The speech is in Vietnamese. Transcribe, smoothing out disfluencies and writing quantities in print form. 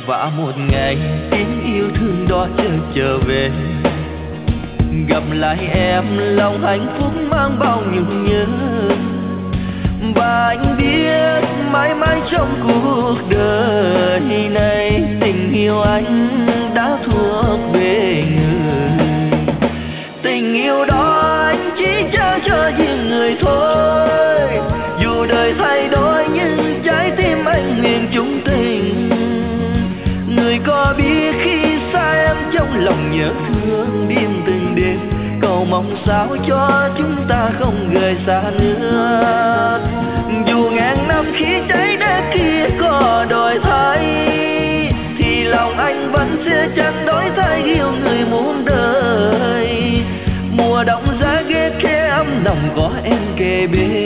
và một ngày tiếng yêu thương đó trở về. Gặp lại em lòng hạnh phúc mang bao nhung nhớ, và anh biết mãi mãi trong cuộc đời này tình yêu anh đã thuộc về người. Tình yêu đó anh chỉ trao cho riêng người thôi, dù đời thay đổi nhưng trái tim anh nguyện chung tình. Người có biết khi xa em trong lòng nhớ thương đêm từng đêm, cầu mong sao cho chúng ta không rời xa nữa. Dù ngàn năm khi trái đất kia có đổi thay, thì lòng anh vẫn sẽ chẳng đổi thay yêu người muôn đời. Mùa đông giá ghét khẽ ấm lòng có em kề bên,